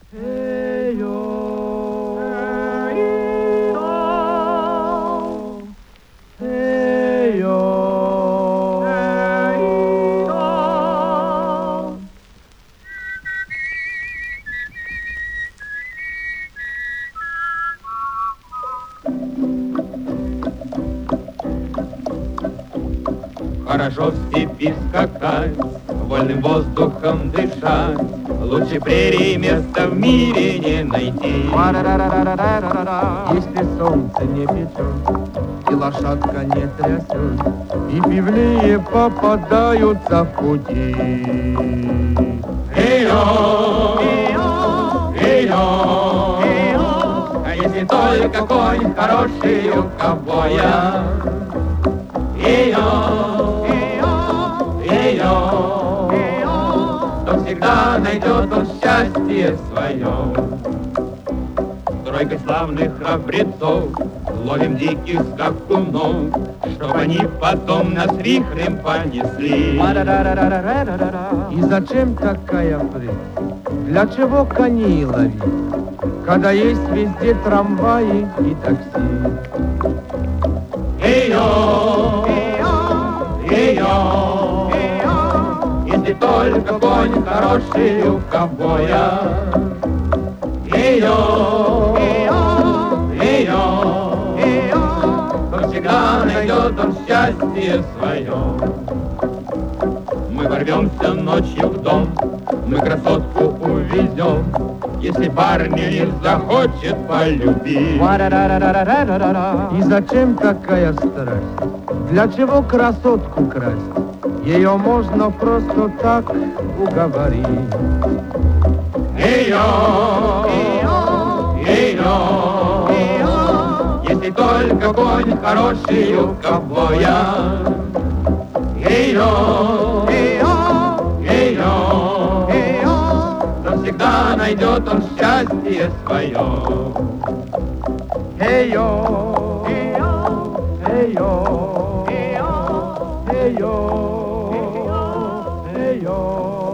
Хорошо в степи скакать, вольным воздухом дышать, лучше прерий места в мире не найти. Если солнце не печет, и лошадка не трясет, и пивные попадаются в пути. Эй-о, эй-о, а если только конь хороший у ковбоя. Эй-о, эй-о, то всегда найдет он счастье свое. Тройкой славных храбрецов ловим диких скакунов, чтоб они потом нас вихрем понесли. И зачем такая прыть? Для чего коней ловить, когда есть везде трамваи и такси? Эй-о, эй-о, если только конь хороший у ковбоя. Эй-о, эй-о, то всегда найдет он счастье свое. Мы ворвемся ночью в дом, мы красотку увезем, если парня не захочет полюбить. И зачем такая страсть? Для чего красотку красть? Ее можно просто так уговорить. Эй-о, эй-о, если только конь хороший у ковбоя. Эй-о, эй-о, то всегда найдет он счастье свое. Эй-о, эй-о, эй-о, эй-о.